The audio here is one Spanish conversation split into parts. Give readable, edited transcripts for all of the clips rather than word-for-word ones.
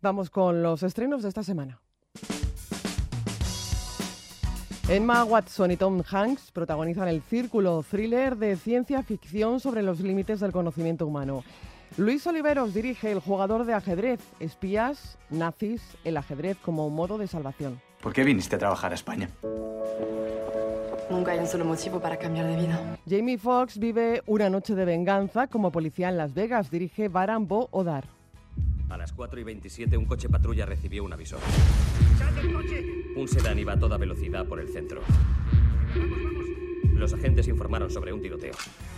Vamos con los estrenos de esta semana. Emma Watson y Tom Hanks protagonizan el círculo thriller de ciencia ficción sobre los límites del conocimiento humano. Luis Oliveros dirige El jugador de ajedrez, espías, nazis, el ajedrez como modo de salvación. ¿Por qué viniste a trabajar a España? Nunca hay un solo motivo para cambiar de vida. Jamie Foxx vive una noche de venganza como policía en Las Vegas, dirige Baran Bo Odar. A las 4:27 un coche patrulla recibió un aviso. ¡Sal del coche! Un sedán iba a toda velocidad por el centro. ¡Vamos! Los agentes informaron sobre un tiroteo.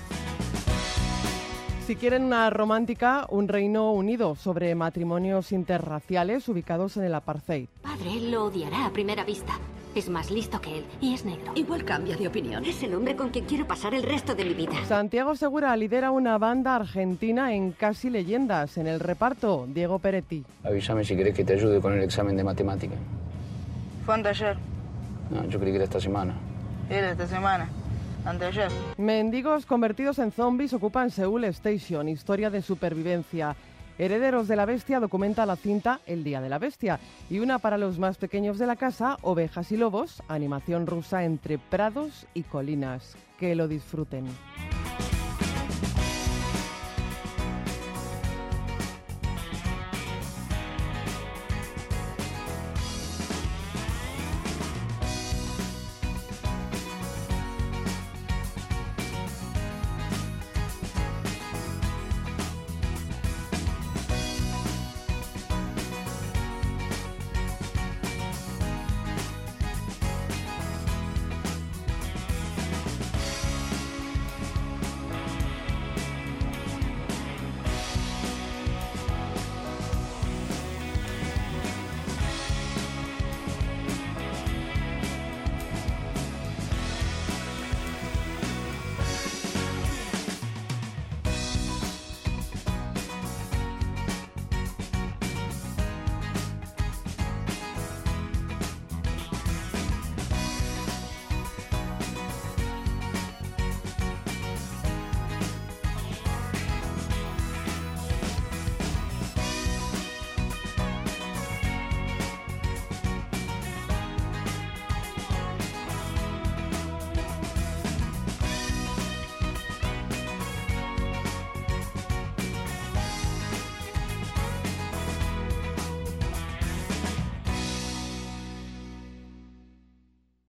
Si quieren una romántica, Un Reino Unido, sobre matrimonios interraciales ubicados en el apartheid. Padre lo odiará a primera vista. Es más listo que él y es negro. Igual cambia de opinión. Es el hombre con quien quiero pasar el resto de mi vida. Santiago Segura lidera una banda argentina en Casi Leyendas. En el reparto, Diego Peretti. Avísame si querés que te ayude con el examen de matemática. Fue anteayer. No, yo creí que era esta semana. Era esta semana. Anteayer. Mendigos convertidos en zombies ocupan Seúl Station. Historia de supervivencia. Herederos de la Bestia documenta la cinta El Día de la Bestia. Y una para los más pequeños de la casa, Ovejas y Lobos, animación rusa entre prados y colinas. Que lo disfruten.